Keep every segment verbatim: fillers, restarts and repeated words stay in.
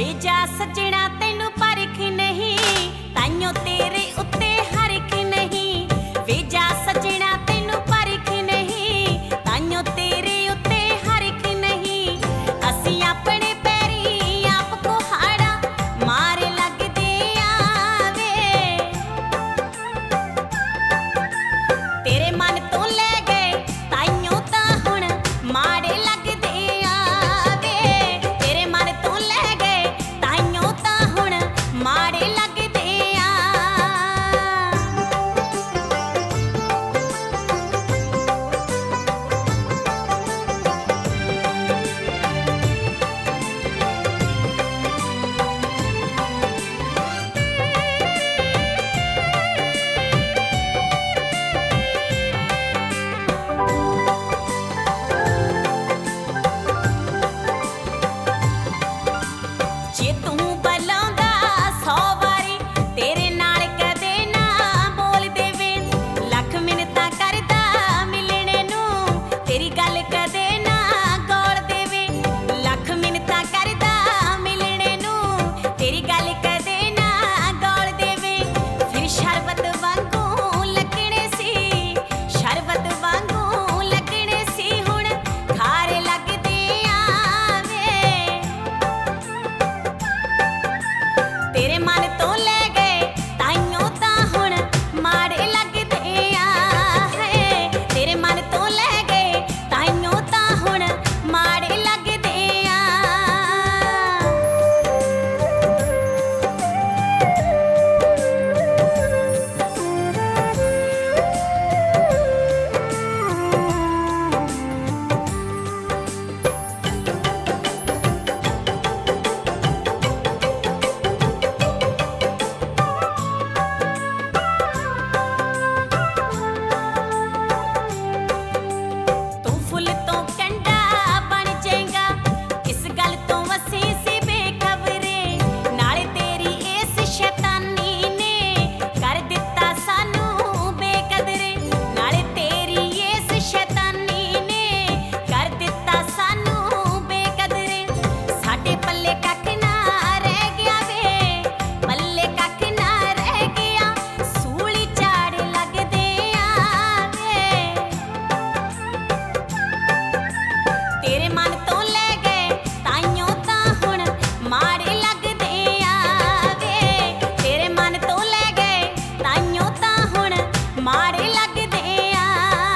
भेजा सजना तेनू परख नहीं, ताइयों तेरे उत्ते हरख नहीं। भेजा सजना तेनू परख नहीं, ताइयों तेरे उत्ते हरख नहीं। असी अपने पैरी आप कुहाड़ा मारे लगदे आवे, तेरे मन तो ले गए ताइयों तां हुण माड़े लगदे आवे। तेरे मन तो ले गए ताइयों तां हुण माड़े लगदे आ। जे तू बलांदा सौ वारी तेरे नाल कदे ना बोल देवे, लख मिन्नतां करदा मिलणे नूं तेरी गल कदे ना गौल देवे। लख मिन्नतां करदा मिलणे नूं तेरी गल कदे ना गौल देवे। फिर शरबत वांगू लगणे सी, शरबत वांगू लगणे सी हुण खारे लगदे आवे। तेरे मन तो ले गए ताइयों तां हुण माड़े लगदे आ है। तेरे मन तो ले गए ताइयों तां हुण माड़े लगदे आ। तू फुल तो कंडा बन जाएगा, इस गल तो वसी सी बेखबरे। नाले तेरी इस शैतानी ने कर दिता सानू बेकदरे। नाले तेरी इस शैतानी ने कर दिता सानू बेकदरे। साडे पल्ले कख ना रह गया वे, पल्ले कख ना रह गया। सूली झाड़ लगदे आवे, तेरे मन तो ले गए ताइयों तां हुण माड़े लगदे आवे। तेरे मन तो ले गए ताइयों तां हुण माड़े लगदे आ।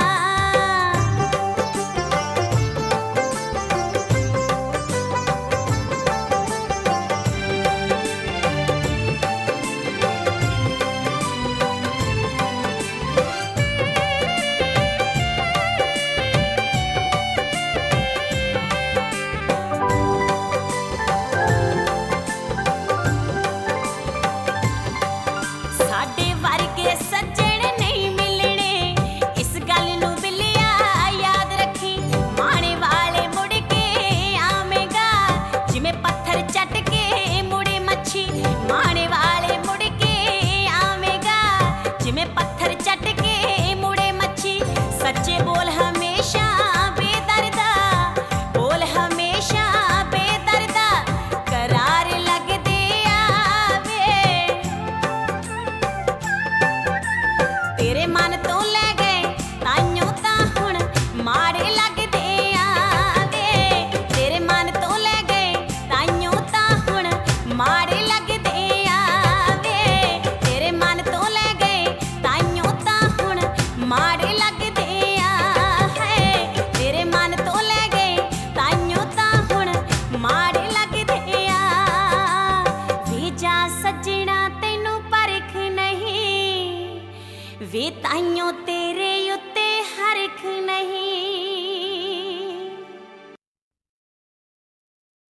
साडे वर्गे सज्जण नहीं मिलने, इस गल नूं बिल्लिया याद रखी। माणे वाले मुड़ के आवेगा, जिवें पत्थर चट के मुड़े मच्छी। माणे वाले मुड़ के आवेगा, जिवें पत्थर चट के मुड़े मच्छी। सच्चे बोल हमेशा बेदर्दा, बोल हमेशा बेदर्दा। करार लगदे आवे, तेरे मन तो ले गए ताइयों तां हुण माड़े लगदे आवे। तेरे मन तो ले गए ताइयों तां हुण माड़े लगदे आवे। तेरे मन तो ले गए ताइयों तां हुण माड़े लगदे आ है। तेरे मन तो ले गए ताइयों तां हुण माड़े लगदे आ। भेजा सजना तेनू परख नहीं, वे ताइयों तेरे उत्ते हरख नहीं।